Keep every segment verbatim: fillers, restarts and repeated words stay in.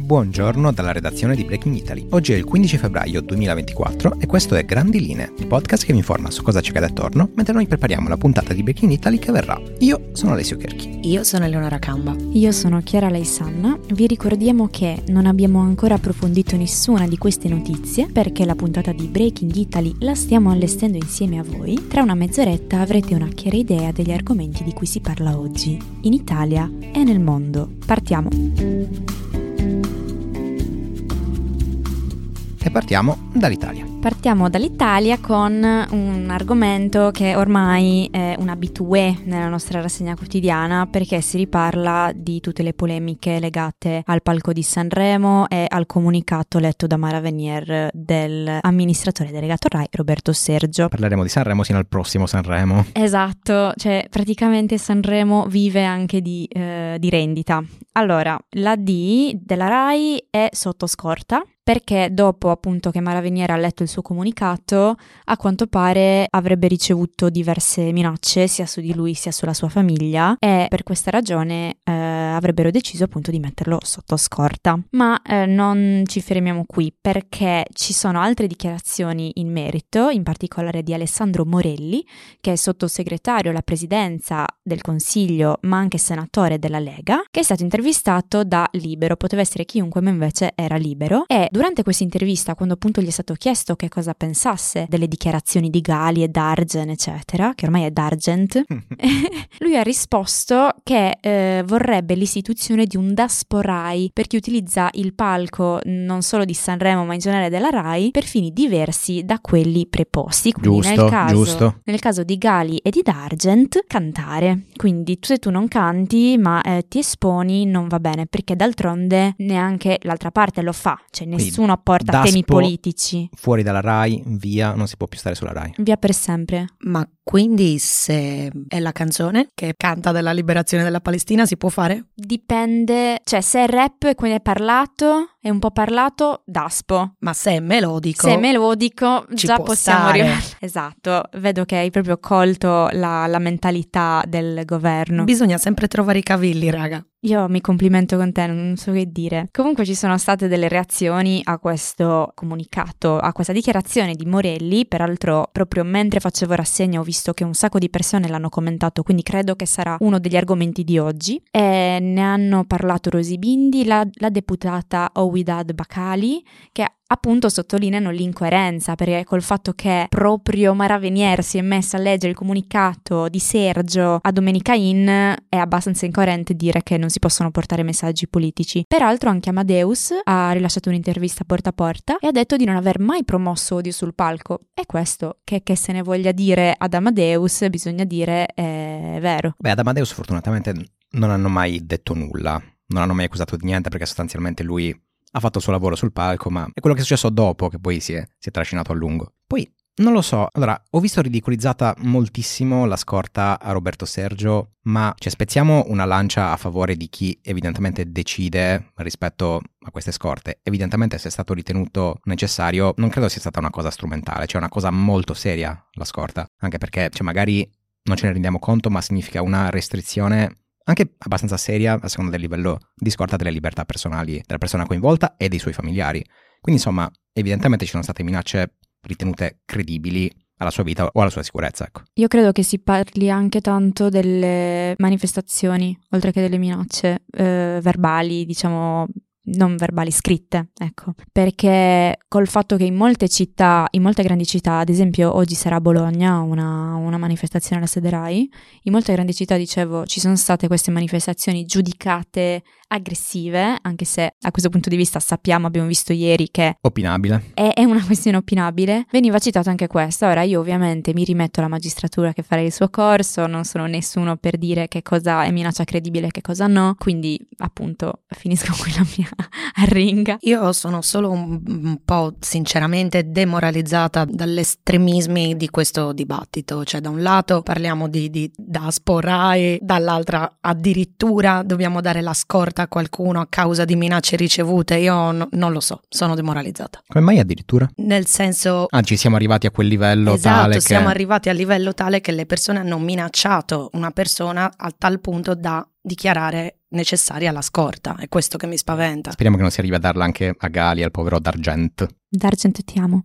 Buongiorno dalla redazione di Breaking Italy. Oggi è il quindici febbraio duemilaventiquattro e questo è Grandi Linee, il podcast che vi informa su cosa ci accade attorno mentre noi prepariamo la puntata di Breaking Italy che verrà. Io sono Alessio Kerchi. Io sono Eleonora Camba. Io sono Chiara Leisanna. Vi ricordiamo che non abbiamo ancora approfondito nessuna di queste notizie perché la puntata di Breaking Italy la stiamo allestendo insieme a voi. Tra una mezz'oretta avrete una chiara idea degli argomenti di cui si parla oggi, in Italia e nel mondo. Partiamo! E partiamo dall'Italia. Partiamo dall'Italia con un argomento che ormai è un abitué nella nostra rassegna quotidiana perché si riparla di tutte le polemiche legate al palco di Sanremo e al comunicato letto da Mara Venier dell'amministratore delegato Rai Roberto Sergio. Parleremo di Sanremo sino al prossimo Sanremo. Esatto, cioè praticamente Sanremo vive anche di, eh, di rendita. Allora, la D della Rai è sotto scorta perché dopo appunto che Mara Venier ha letto il suo comunicato, a quanto pare avrebbe ricevuto diverse minacce sia su di lui sia sulla sua famiglia e per questa ragione eh, avrebbero deciso appunto di metterlo sotto scorta. Ma eh, non ci fermiamo qui perché ci sono altre dichiarazioni in merito, in particolare di Alessandro Morelli, che è sottosegretario alla presidenza del Consiglio ma anche senatore della Lega, che è stato intervistato da Libero, poteva essere chiunque ma invece era Libero, e durante questa intervista, quando appunto gli è stato chiesto che cosa pensasse delle dichiarazioni di Gali e Dargen, eccetera, che ormai è Dargent, lui ha risposto che eh, vorrebbe l'istituzione di un Daspo Rai per chi utilizza il palco non solo di Sanremo ma in generale della Rai per fini diversi da quelli preposti. Quindi giusto, nel caso, giusto. Nel caso di Gali e di Dargent, cantare. Quindi se tu non canti ma eh, ti esponi non va bene perché d'altronde neanche l'altra parte lo fa, cioè nessuno apporta Daspo, temi politici. Fuori dalla Rai, via, non si può più stare sulla Rai. Via per sempre. Ma quindi se è la canzone che canta della liberazione della Palestina si può fare? Dipende, cioè se è rap e quindi è parlato, è un po' parlato, Daspo. Ma se è melodico... Se è melodico ci già può possiamo stare. arrivare. Esatto, vedo che hai proprio colto la, la mentalità del governo. Bisogna sempre trovare i cavilli, raga. Io mi complimento con te, non so che dire. Comunque ci sono state delle reazioni a questo comunicato, a questa dichiarazione di Morelli. Peraltro proprio mentre facevo rassegna ho visto che un sacco di persone l'hanno commentato, quindi credo che sarà uno degli argomenti di oggi. E ne hanno parlato Rosy Bindi, la, la deputata Ouidad Bacali, che appunto sottolineano l'incoerenza, perché col fatto che proprio Mara Venier si è messa a leggere il comunicato di Sergio a Domenica In, è abbastanza incoerente dire che non si possono portare messaggi politici. Peraltro anche Amadeus ha rilasciato un'intervista porta a porta e ha detto di non aver mai promosso odio sul palco. E questo, che, che se ne voglia dire ad Amadeus, bisogna dire è vero. Beh, ad Amadeus fortunatamente non hanno mai detto nulla, non hanno mai accusato di niente perché sostanzialmente lui ha fatto il suo lavoro sul palco, ma è quello che è successo dopo che poi si è, si è trascinato a lungo. Poi, non lo so, allora, ho visto ridicolizzata moltissimo la scorta a Roberto Sergio, ma cioè, spezziamo una lancia a favore di chi evidentemente decide rispetto a queste scorte. Evidentemente se è stato ritenuto necessario, non credo sia stata una cosa strumentale, cioè una cosa molto seria la scorta, anche perché cioè, magari non ce ne rendiamo conto, ma significa una restrizione anche abbastanza seria a seconda del livello di scorta delle libertà personali della persona coinvolta e dei suoi familiari. Quindi insomma, evidentemente ci sono state minacce ritenute credibili alla sua vita o alla sua sicurezza, ecco. Io credo che si parli anche tanto delle manifestazioni, oltre che delle minacce eh, verbali, diciamo non verbali, scritte, ecco, perché col fatto che in molte città, in molte grandi città, ad esempio oggi sarà a Bologna una, una manifestazione alla sede Rai, in molte grandi città, dicevo, ci sono state queste manifestazioni giudicate aggressive, anche se a questo punto di vista sappiamo, abbiamo visto ieri che opinabile. È, è una questione opinabile. Veniva citato anche questo. Ora io ovviamente mi rimetto alla magistratura che farà il suo corso, non sono nessuno per dire che cosa è minaccia credibile e che cosa no, quindi appunto finisco qui la mia arringa. Io sono solo un, un po' sinceramente demoralizzata dagli estremismi di questo dibattito, cioè da un lato parliamo di, di Daspo Rai, dall'altra addirittura dobbiamo dare la scorta a qualcuno a causa di minacce ricevute. Io no, non lo so, sono demoralizzata. Come mai addirittura? Nel senso... Ah, ci siamo arrivati a quel livello esatto, tale che... siamo arrivati a livello tale che le persone hanno minacciato una persona a tal punto da dichiarare necessaria alla scorta, è questo che mi spaventa. Speriamo che non si arrivi a darla anche a Gali, al povero D'Argent. D'Argent ti amo.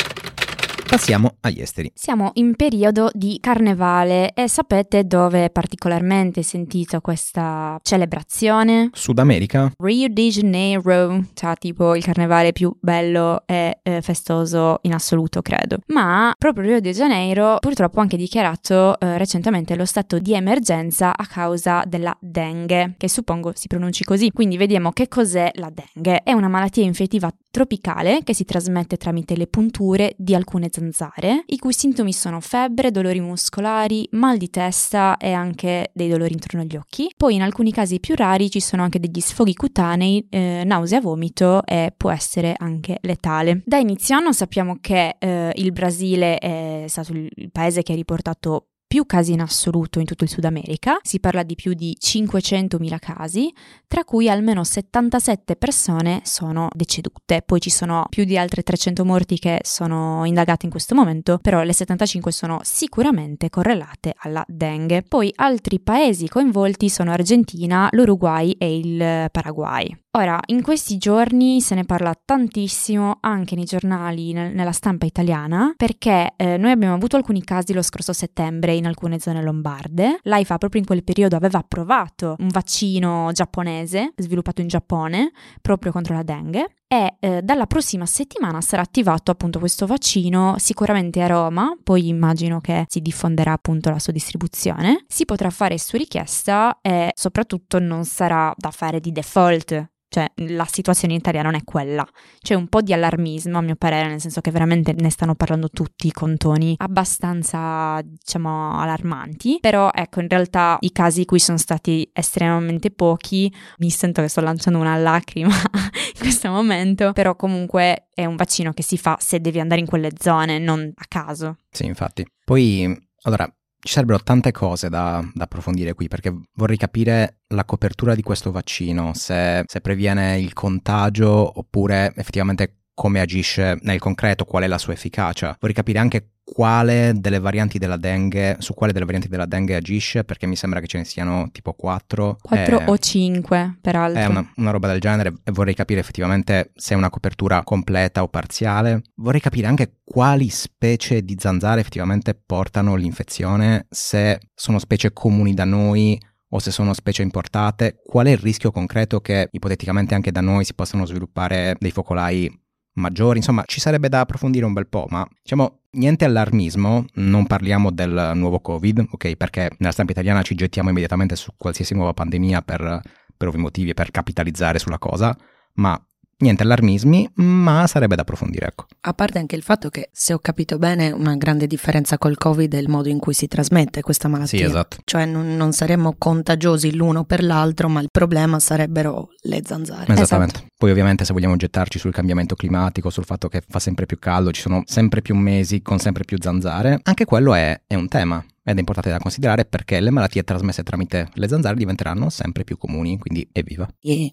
Passiamo agli esteri. Siamo in periodo di carnevale e sapete dove è particolarmente sentito questa celebrazione? Sud America? Rio de Janeiro, cioè tipo il carnevale più bello e eh, festoso in assoluto, credo. Ma proprio Rio de Janeiro purtroppo ha anche dichiarato eh, recentemente lo stato di emergenza a causa della dengue, che suppongo si pronunci così. Quindi vediamo che cos'è la dengue. È una malattia infettiva tropicale che si trasmette tramite le punture di alcune zanzare, i cui sintomi sono febbre, dolori muscolari, mal di testa e anche dei dolori intorno agli occhi. Poi in alcuni casi più rari ci sono anche degli sfoghi cutanei, eh, nausea, vomito e può essere anche letale. Da inizio anno sappiamo che eh, il Brasile è stato il paese che ha riportato più casi in assoluto in tutto il Sud America, si parla di più di cinquecentomila casi, tra cui almeno settantasette persone sono decedute. Poi ci sono più di altre trecento morti che sono indagate in questo momento, però le settantacinque sono sicuramente correlate alla dengue. Poi altri paesi coinvolti sono Argentina, l'Uruguay e il Paraguay. Ora, in questi giorni se ne parla tantissimo anche nei giornali, nel, nella stampa italiana, perché eh, noi abbiamo avuto alcuni casi lo scorso settembre in alcune zone lombarde. L'AIFA proprio in quel periodo aveva approvato un vaccino giapponese, sviluppato in Giappone, proprio contro la dengue, e eh, dalla prossima settimana sarà attivato appunto questo vaccino, sicuramente a Roma, poi immagino che si diffonderà appunto la sua distribuzione. Si potrà fare su richiesta e soprattutto non sarà da fare di default. Cioè, la situazione in Italia non è quella. C'è un po' di allarmismo, a mio parere, nel senso che veramente ne stanno parlando tutti con toni abbastanza, diciamo, allarmanti. Però, ecco, in realtà i casi qui sono stati estremamente pochi. Mi sento che sto lanciando una lacrima in questo momento. Però comunque è un vaccino che si fa se devi andare in quelle zone, non a caso. Sì, infatti. Poi, allora... ci sarebbero tante cose da, da approfondire qui, perché vorrei capire la copertura di questo vaccino, se, se previene il contagio oppure effettivamente come agisce nel concreto, qual è la sua efficacia. Vorrei capire anche quale delle varianti della dengue, su quale delle varianti della dengue agisce, perché mi sembra che ce ne siano tipo quattro. Quattro eh, o cinque, peraltro. È una, una roba del genere, e vorrei capire effettivamente se è una copertura completa o parziale. Vorrei capire anche quali specie di zanzare effettivamente portano l'infezione, se sono specie comuni da noi o se sono specie importate, qual è il rischio concreto che ipoteticamente anche da noi si possano sviluppare dei focolai maggiori. Insomma, ci sarebbe da approfondire un bel po', ma diciamo niente allarmismo, non parliamo del nuovo Covid, ok? Perché nella stampa italiana ci gettiamo immediatamente su qualsiasi nuova pandemia per, per ovvi motivi e per capitalizzare sulla cosa, ma niente allarmismi, ma sarebbe da approfondire, ecco. A parte anche il fatto che, se ho capito bene, una grande differenza col Covid è il modo in cui si trasmette questa malattia. Sì, esatto. Cioè non, non saremmo contagiosi l'uno per l'altro, ma il problema sarebbero le zanzare. Esattamente. Esatto. Poi ovviamente se vogliamo gettarci sul cambiamento climatico, sul fatto che fa sempre più caldo, ci sono sempre più mesi con sempre più zanzare, anche quello è, è un tema. Ed è importante da considerare perché le malattie trasmesse tramite le zanzare diventeranno sempre più comuni, quindi evviva. Yeah.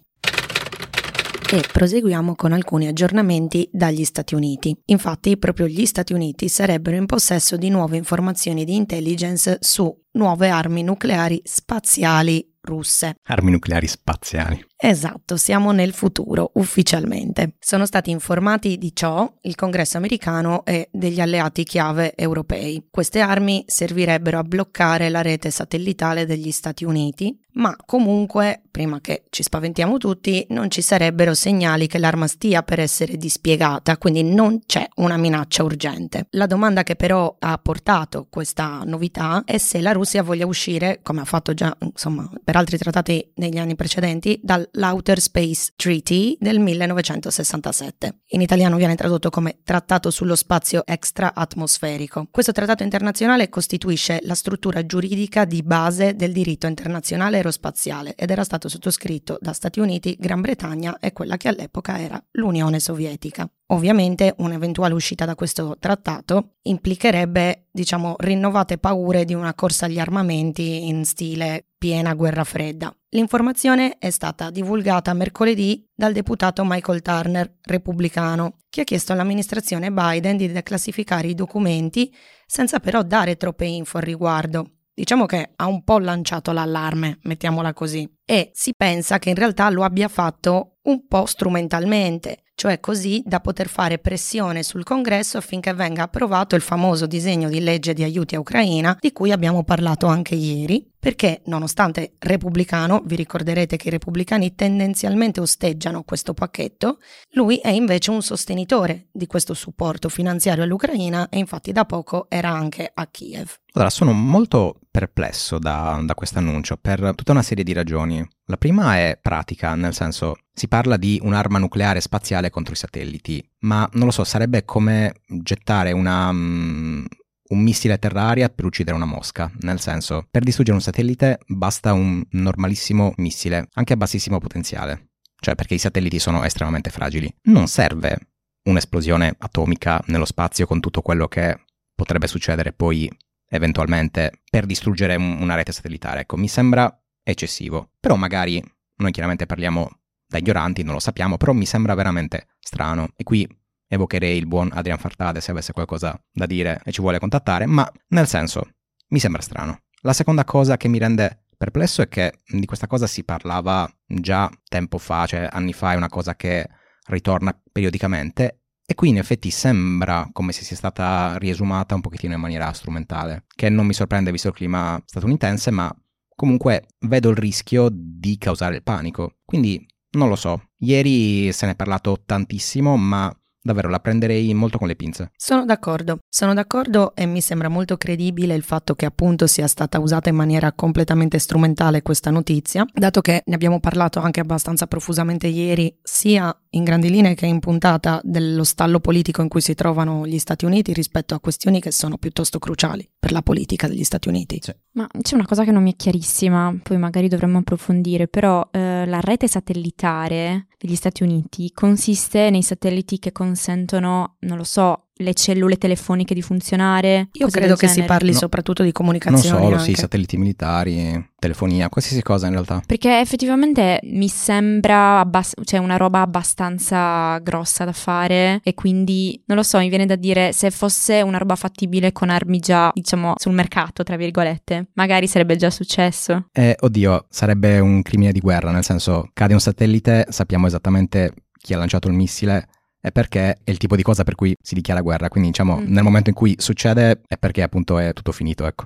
E proseguiamo con alcuni aggiornamenti dagli Stati Uniti. Infatti, proprio gli Stati Uniti sarebbero in possesso di nuove informazioni di intelligence su nuove armi nucleari spaziali russe. Armi nucleari spaziali. Esatto, siamo nel futuro, ufficialmente. Sono stati informati di ciò il Congresso americano e degli alleati chiave europei. Queste armi servirebbero a bloccare la rete satellitare degli Stati Uniti, ma comunque, prima che ci spaventiamo tutti, non ci sarebbero segnali che l'arma stia per essere dispiegata, quindi non c'è una minaccia urgente. La domanda che però ha portato questa novità è se la Russia voglia uscire, come ha fatto già, insomma, per altri trattati negli anni precedenti, dall'Outer Space Treaty del millenovecentosessantasette. In italiano viene tradotto come Trattato sullo spazio extra-atmosferico. Questo trattato internazionale costituisce la struttura giuridica di base del diritto internazionale aerospaziale ed era stato sottoscritto da Stati Uniti, Gran Bretagna e quella che all'epoca era l'Unione Sovietica. Ovviamente un'eventuale uscita da questo trattato implicherebbe, diciamo, rinnovate paure di una corsa agli armamenti in stile piena guerra fredda. L'informazione è stata divulgata mercoledì dal deputato Michael Turner, repubblicano, che ha chiesto all'amministrazione Biden di declassificare i documenti senza però dare troppe info al riguardo. Diciamo che ha un po' lanciato l'allarme, mettiamola così, e si pensa che in realtà lo abbia fatto un po' strumentalmente, cioè così da poter fare pressione sul Congresso affinché venga approvato il famoso disegno di legge di aiuti a Ucraina, di cui abbiamo parlato anche ieri, perché nonostante repubblicano, vi ricorderete che i repubblicani tendenzialmente osteggiano questo pacchetto, lui è invece un sostenitore di questo supporto finanziario all'Ucraina e infatti da poco era anche a Kiev. Allora, sono molto perplesso da, da questo annuncio per tutta una serie di ragioni. La prima è pratica, nel senso si parla di un'arma nucleare spaziale contro i satelliti, ma non lo so, sarebbe come gettare una... Um, un missile terra-aria per uccidere una mosca, nel senso, per distruggere un satellite basta un normalissimo missile, anche a bassissimo potenziale, cioè perché i satelliti sono estremamente fragili. Non serve un'esplosione atomica nello spazio con tutto quello che potrebbe succedere poi eventualmente per distruggere un, una rete satellitare. Ecco, mi sembra eccessivo, però magari noi chiaramente parliamo da ignoranti, non lo sappiamo, però mi sembra veramente strano e qui evocherei il buon Adrian Fartade se avesse qualcosa da dire e ci vuole contattare, ma nel senso, mi sembra strano. La seconda cosa che mi rende perplesso è che di questa cosa si parlava già tempo fa, cioè anni fa, è una cosa che ritorna periodicamente e qui in effetti sembra come se sia stata riesumata un pochettino in maniera strumentale, che non mi sorprende visto il clima statunitense, ma comunque vedo il rischio di causare il panico. Quindi non lo so, ieri se ne è parlato tantissimo, ma davvero la prenderei molto con le pinze. Sono d'accordo, sono d'accordo e mi sembra molto credibile il fatto che appunto sia stata usata in maniera completamente strumentale questa notizia, dato che ne abbiamo parlato anche abbastanza profusamente ieri, sia in grandi linee che in puntata dello stallo politico in cui si trovano gli Stati Uniti rispetto a questioni che sono piuttosto cruciali per la politica degli Stati Uniti. Sì. Ma c'è una cosa che non mi è chiarissima, poi magari dovremmo approfondire, però eh, la rete satellitare degli Stati Uniti consiste nei satelliti che consentono, non lo so, le cellule telefoniche di funzionare. Io credo che genere. si parli No. soprattutto di comunicazioni. Non solo, anche. sì, satelliti militari, telefonia, qualsiasi cosa in realtà. Perché effettivamente mi sembra abbast- cioè una roba abbastanza grossa da fare e quindi, non lo so, mi viene da dire se fosse una roba fattibile con armi già, diciamo, sul mercato, tra virgolette, magari sarebbe già successo. Eh, oddio, sarebbe un crimine di guerra, nel senso, cade un satellite, sappiamo esattamente chi ha lanciato il missile e perché è il tipo di cosa per cui si dichiara guerra, quindi diciamo Mm. nel momento in cui succede è perché appunto è tutto finito, ecco.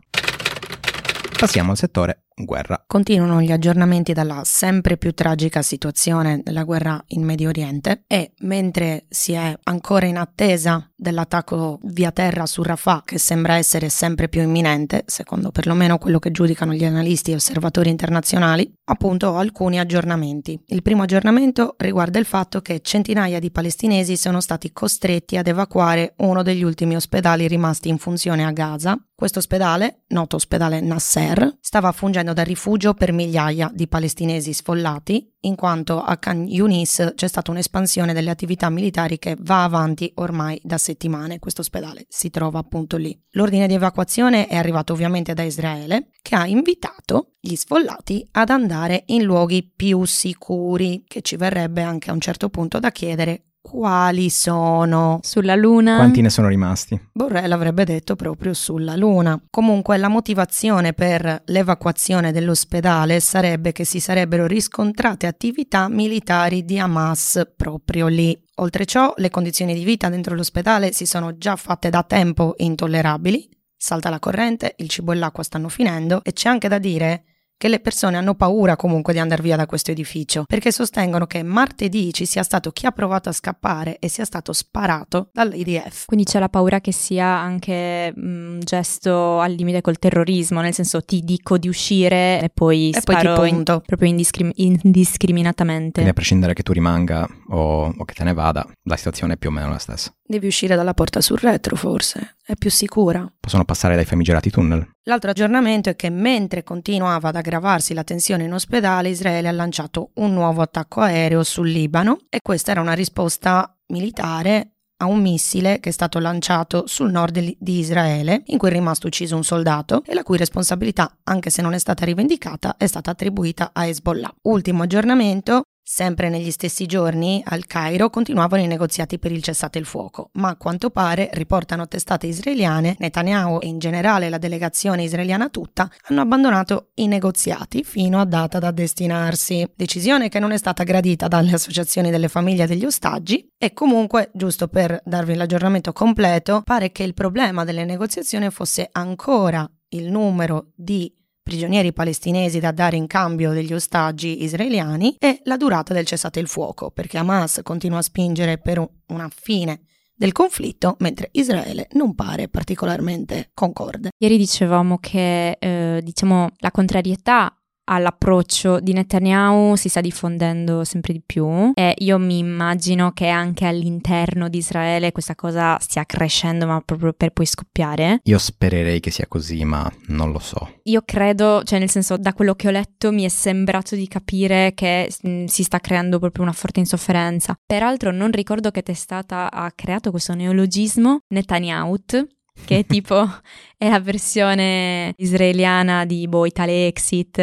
Passiamo al settore guerra. Continuano gli aggiornamenti dalla sempre più tragica situazione della guerra in Medio Oriente e mentre si è ancora in attesa dell'attacco via terra su Rafah, che sembra essere sempre più imminente, secondo perlomeno quello che giudicano gli analisti e osservatori internazionali, appunto ho alcuni aggiornamenti. Il primo aggiornamento riguarda il fatto che centinaia di palestinesi sono stati costretti ad evacuare uno degli ultimi ospedali rimasti in funzione a Gaza. Questo ospedale, noto ospedale Nasser, stava fungendo da rifugio per migliaia di palestinesi sfollati, in quanto a Khan Yunis c'è stata un'espansione delle attività militari che va avanti ormai da settimane. Questo ospedale si trova appunto lì. L'ordine di evacuazione è arrivato ovviamente da Israele, che ha invitato gli sfollati ad andare in luoghi più sicuri, che ci verrebbe anche a un certo punto da chiedere quali sono. Sulla Luna. Quanti ne sono rimasti? Borrell avrebbe detto proprio sulla Luna. Comunque la motivazione per l'evacuazione dell'ospedale sarebbe che si sarebbero riscontrate attività militari di Hamas proprio lì. Oltre ciò, le condizioni di vita dentro l'ospedale si sono già fatte da tempo intollerabili. Salta la corrente, il cibo e l'acqua stanno finendo e c'è anche da dire che le persone hanno paura comunque di andare via da questo edificio, perché sostengono che martedì ci sia stato chi ha provato a scappare e sia stato sparato dall'I D F. Quindi c'è la paura che sia anche un gesto al limite col terrorismo, nel senso ti dico di uscire e poi E poi sparo ti punto. in, proprio indiscrim- indiscriminatamente. Quindi a prescindere che tu rimanga o, o che te ne vada, la situazione è più o meno la stessa. Devi uscire dalla porta sul retro forse, è più sicura. Possono passare dai famigerati tunnel. L'altro aggiornamento è che mentre continuava ad aggravarsi la tensione in ospedale, Israele ha lanciato un nuovo attacco aereo sul Libano e questa era una risposta militare a un missile che è stato lanciato sul nord di Israele, in cui è rimasto ucciso un soldato e la cui responsabilità, anche se non è stata rivendicata, è stata attribuita a Hezbollah. Ultimo aggiornamento, Sempre negli stessi giorni, al Cairo continuavano i negoziati per il cessate il fuoco, ma a quanto pare, riportano testate israeliane, Netanyahu e in generale la delegazione israeliana tutta hanno abbandonato i negoziati fino a data da destinarsi. Decisione che non è stata gradita dalle associazioni delle famiglie degli ostaggi e comunque, giusto per darvi l'aggiornamento completo, pare che il problema delle negoziazioni fosse ancora il numero di prigionieri palestinesi da dare in cambio degli ostaggi israeliani e la durata del cessate il fuoco, perché Hamas continua a spingere per una fine del conflitto, mentre Israele non pare particolarmente concorde. Ieri dicevamo che eh, diciamo la contrarietà all'approccio di Netanyahu si sta diffondendo sempre di più e io mi immagino che anche all'interno di Israele questa cosa stia crescendo, ma proprio per poi scoppiare. Io spererei che sia così, ma non lo so. Io credo, cioè nel senso, da quello che ho letto mi è sembrato di capire che mh, si sta creando proprio una forte insofferenza. Peraltro non ricordo che testata ha creato questo neologismo, Netanyahu, che è tipo è la versione israeliana di boh, Italexit,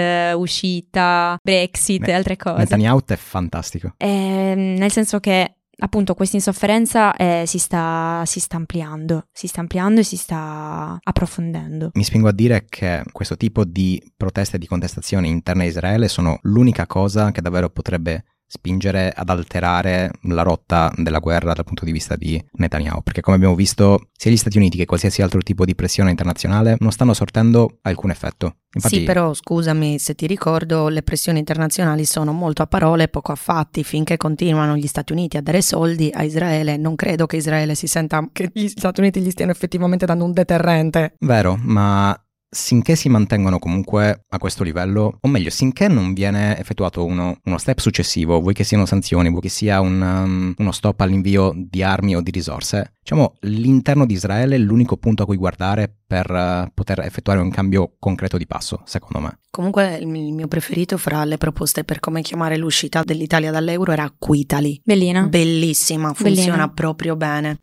uscita, Brexit e altre cose. Netanyahu è fantastico. E, nel senso che appunto questa insofferenza eh, si, sta, si sta ampliando, si sta ampliando e si sta approfondendo. Mi spingo a dire che questo tipo di proteste e di contestazioni interne a Israele sono l'unica cosa che davvero potrebbe spingere ad alterare la rotta della guerra dal punto di vista di Netanyahu, perché come abbiamo visto sia gli Stati Uniti che qualsiasi altro tipo di pressione internazionale non stanno sortendo alcun effetto. Infatti, sì, però scusami, se ti ricordo, le pressioni internazionali sono molto a parole e poco a fatti. Finché continuano gli Stati Uniti a dare soldi a Israele, non credo che Israele si senta che gli Stati Uniti gli stiano effettivamente dando un deterrente. Vero, ma sinché si mantengono comunque a questo livello, o meglio, sinché non viene effettuato uno, uno step successivo, vuoi che siano sanzioni, vuoi che sia un, um, uno stop all'invio di armi o di risorse, diciamo l'interno di Israele è l'unico punto a cui guardare per uh, poter effettuare un cambio concreto di passo, secondo me. Comunque il mio preferito fra le proposte per come chiamare l'uscita dell'Italia dall'euro era Acquitali. Bellina. Bellissima, funziona Bellina. proprio bene.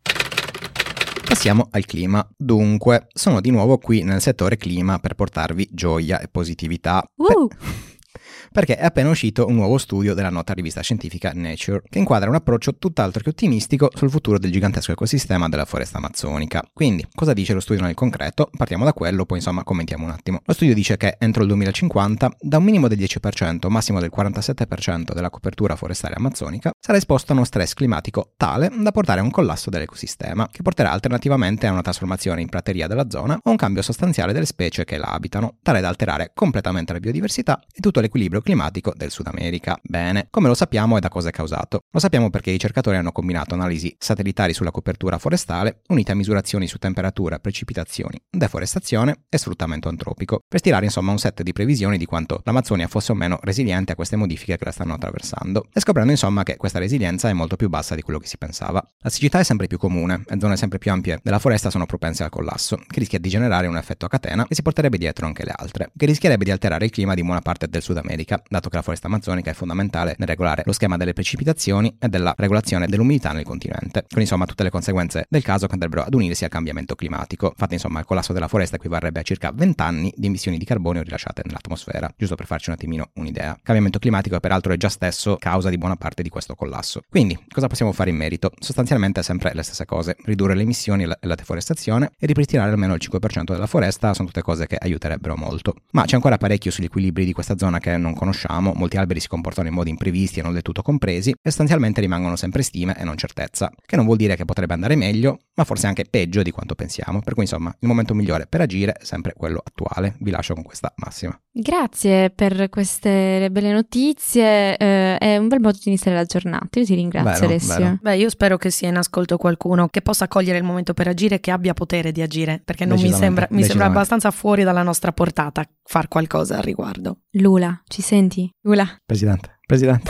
Passiamo al clima. Dunque, sono di nuovo qui nel settore clima per portarvi gioia e positività. Uh. Per... perché è appena uscito un nuovo studio della nota rivista scientifica Nature, che inquadra un approccio tutt'altro che ottimistico sul futuro del gigantesco ecosistema della foresta amazzonica. Quindi, cosa dice lo studio nel concreto? Partiamo da quello, poi insomma commentiamo un attimo. Lo studio dice che entro il duemilacinquanta, da un minimo del dieci per cento, massimo del quarantasette per cento della copertura forestale amazzonica sarà esposta a uno stress climatico tale da portare a un collasso dell'ecosistema, che porterà alternativamente a una trasformazione in prateria della zona o un cambio sostanziale delle specie che la abitano, tale da alterare completamente la biodiversità e tutto l'equilibrio climatico del Sud America. Bene, come lo sappiamo e da cosa è causato? Lo sappiamo perché i ricercatori hanno combinato analisi satellitari sulla copertura forestale unite a misurazioni su temperatura, precipitazioni, deforestazione e sfruttamento antropico, per stilare insomma un set di previsioni di quanto l'Amazzonia fosse o meno resiliente a queste modifiche che la stanno attraversando, e scoprendo insomma che questa resilienza è molto più bassa di quello che si pensava. La siccità è sempre più comune e zone sempre più ampie della foresta sono propense al collasso, che rischia di generare un effetto a catena che si porterebbe dietro anche le altre, che rischierebbe di alterare il clima di buona parte del Sud America, dato che la foresta amazzonica è fondamentale nel regolare lo schema delle precipitazioni e della regolazione dell'umidità nel continente, con insomma tutte le conseguenze del caso che andrebbero ad unirsi al cambiamento climatico. Infatti insomma il collasso della foresta equivarrebbe a circa venti anni di emissioni di carbonio rilasciate nell'atmosfera, giusto per farci un attimino un'idea. Il cambiamento climatico peraltro è già stesso causa di buona parte di questo collasso. Quindi cosa possiamo fare in merito? Sostanzialmente sempre le stesse cose: ridurre le emissioni e la deforestazione e ripristinare almeno il cinque per cento della foresta. Sono tutte cose che aiuterebbero molto, ma c'è ancora parecchio sugli equilibri di questa zona che non conosciamo. Molti alberi si comportano in modi imprevisti e non del tutto compresi, e sostanzialmente rimangono sempre stime e non certezza, che non vuol dire che potrebbe andare meglio, ma forse anche peggio di quanto pensiamo. Per cui insomma il momento migliore per agire è sempre quello attuale. Vi lascio con questa massima. Grazie per queste belle notizie, eh, è un bel modo di iniziare la giornata. Io ti ringrazio, vero, Alessio. vero. Beh, io spero che sia in ascolto qualcuno che possa cogliere il momento per agire e che abbia potere di agire, perché non mi sembra, mi sembra abbastanza fuori dalla nostra portata far qualcosa al riguardo. Lula, ci senti? Lula. Presidente, Presidente.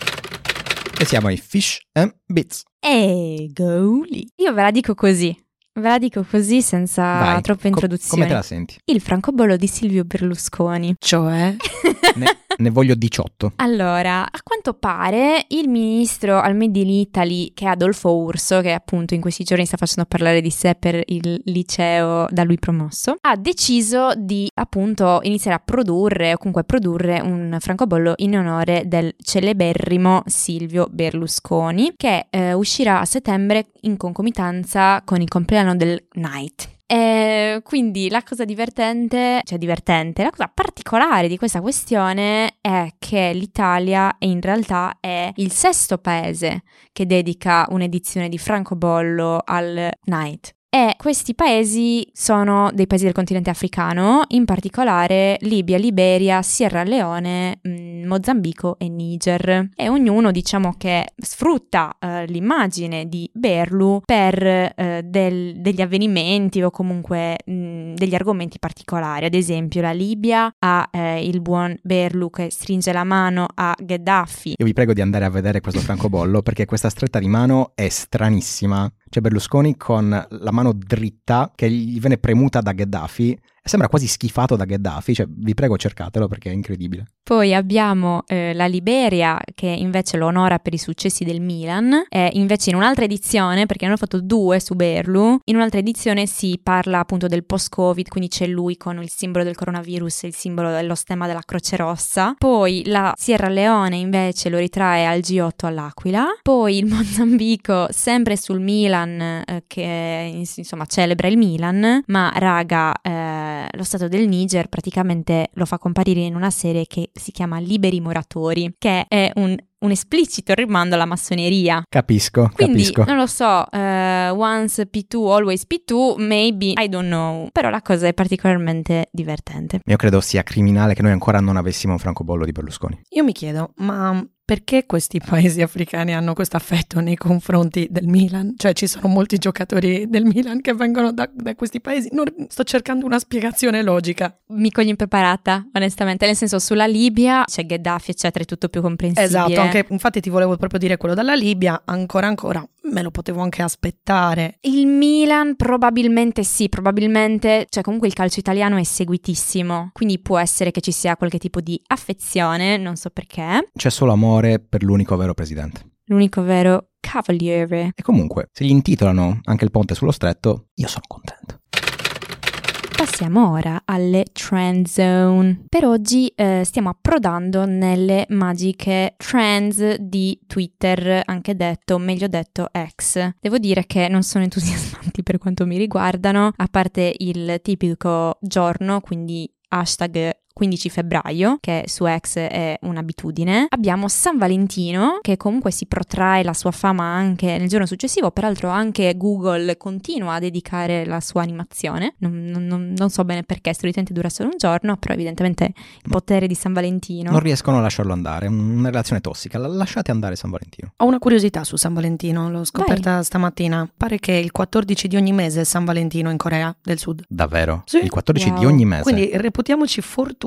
E siamo ai Fish and Bits. E go lì. Io ve la dico così. Ve la dico così senza Vai, troppe introduzioni. Co- come te la senti? Il francobollo di Silvio Berlusconi. Cioè? Ne, ne voglio diciotto. Allora, a quanto pare il ministro al Made in Italy, che è Adolfo Urso, che appunto in questi giorni sta facendo parlare di sé per il liceo da lui promosso, ha deciso di appunto iniziare a produrre o comunque produrre un francobollo in onore del celeberrimo Silvio Berlusconi, che eh, uscirà a settembre in concomitanza con il compleanno del Night. E quindi la cosa divertente, cioè divertente, la cosa particolare di questa questione è che l'Italia in realtà è il sesto paese che dedica un'edizione di francobollo al Night. E questi paesi sono dei paesi del continente africano, in particolare Libia, Liberia, Sierra Leone, mh, Mozambico e Niger. E ognuno, diciamo, che sfrutta eh, l'immagine di Berlu per eh, del, degli avvenimenti o comunque mh, degli argomenti particolari. Ad esempio, la Libia ha eh, il buon Berlu che stringe la mano a Gheddafi. Io vi prego di andare a vedere questo francobollo perché questa stretta di mano è stranissima. C'è Berlusconi con la mano dritta che gli viene premuta da Gheddafi e sembra quasi schifato da Gheddafi, cioè vi prego cercatelo perché è incredibile. Poi abbiamo eh, la Liberia che invece lo onora per i successi del Milan, e invece in un'altra edizione, perché ne hanno fatto due su Berlu, in un'altra edizione si parla appunto del post-Covid, quindi c'è lui con il simbolo del coronavirus e il simbolo dello stemma della Croce Rossa. Poi la Sierra Leone invece lo ritrae al G otto all'Aquila. Poi il Mozambico sempre sul Milan, eh, che insomma celebra il Milan, ma raga, eh, lo stato del Niger praticamente lo fa comparire in una serie che si chiama Liberi Moratori, che è un un esplicito rimando alla massoneria. Capisco, Quindi, capisco. non lo so, uh, once P due, always P due, maybe, I don't know. Però la cosa è particolarmente divertente. Io credo sia criminale che noi ancora non avessimo un francobollo di Berlusconi. Io mi chiedo, ma perché questi paesi africani hanno questo affetto nei confronti del Milan? Cioè ci sono molti giocatori del Milan che vengono da, da questi paesi? Non, sto cercando una spiegazione logica. Mi cogli impreparata, onestamente. Nel senso, sulla Libia c'è Gheddafi, eccetera, è tutto più comprensibile. Esatto, anche, infatti ti volevo proprio dire quello dalla Libia, ancora ancora me lo potevo anche aspettare. Il Milan probabilmente sì, probabilmente, cioè comunque il calcio italiano è seguitissimo, quindi può essere che ci sia qualche tipo di affezione, non so perché. C'è solo amore per l'unico vero presidente. L'unico vero cavaliere. E comunque, se gli intitolano anche il ponte sullo stretto, io sono contento. Passiamo ora alle trend zone. Per oggi eh, stiamo approdando nelle magiche trends di Twitter, anche detto, meglio detto, X. Devo dire che non sono entusiasmanti per quanto mi riguardano, a parte il tipico giorno, quindi hashtag quindici febbraio, che su X è un'abitudine. Abbiamo San Valentino, che comunque si protrae la sua fama anche nel giorno successivo, peraltro anche Google continua a dedicare la sua animazione, non, non, non so bene perché, solitamente dura solo un giorno, però evidentemente il potere di San Valentino. Non riescono a lasciarlo andare, una relazione tossica, lasciate andare San Valentino. Ho una curiosità su San Valentino, l'ho scoperta Vai. stamattina. Pare che il quattordici di ogni mese è San Valentino in Corea del Sud. Davvero? Sì. Il quattordici Wow. di ogni mese? Quindi reputiamoci fortunati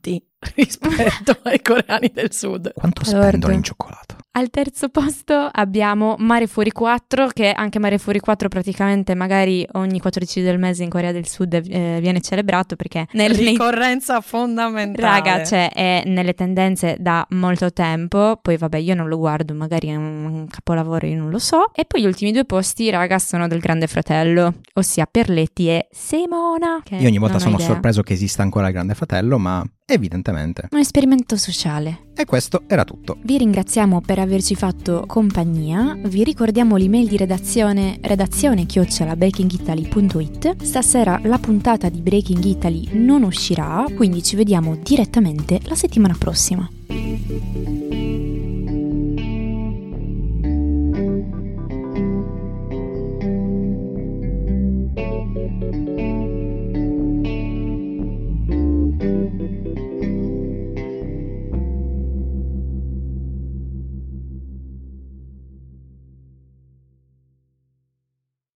rispetto ai coreani del Sud. Quanto Lord. spendono in cioccolato? Al terzo posto abbiamo Mare Fuori quattro, che anche Mare Fuori quattro praticamente magari ogni quattordici del mese in Corea del Sud eh, viene celebrato, perché nel, ricorrenza nei... fondamentale. Raga, cioè è nelle tendenze da molto tempo, poi vabbè io non lo guardo, magari è un capolavoro, io non lo so. E poi gli ultimi due posti, raga, sono del Grande Fratello, ossia Perletti e Simona. Io ogni volta non ho sono idea. sorpreso che esista ancora il Grande Fratello, ma evidentemente. Un esperimento sociale. E questo era tutto. Vi ringraziamo per averci fatto compagnia, vi ricordiamo l'email di redazione redazione chiocciola breakingitaly punto it. Stasera la puntata di Breaking Italy non uscirà, quindi ci vediamo direttamente la settimana prossima.